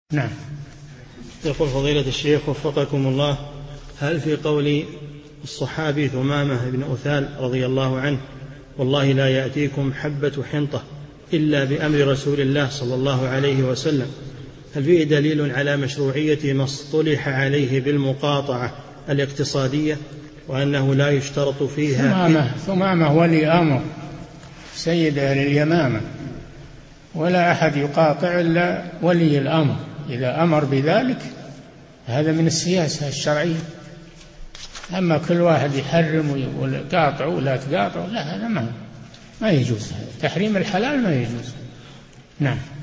نعم. يقول فضيلة الشيخ وفقكم الله: هل في قول الصحابي ثمامة بن أثال رضي الله عنه والله لا يأتيكم حبة حنطة إلا بأمر رسول الله صلى الله عليه وسلم، هل فيه دليل على مشروعية ما اصطلح عليه بالمقاطعة الاقتصادية وأنه لا يشترط فيها؟ ثمامة ولي أمر سيد أهل اليمامة، ولا أحد يقاطع إلا ولي الأمر إذا أمر بذلك، هذا من السياسة الشرعية. أما كل واحد يحرم ويقول قاطعوا ولا تقاطعوا، لا، هذا ما يجوز، تحريم الحلال ما يجوز. نعم.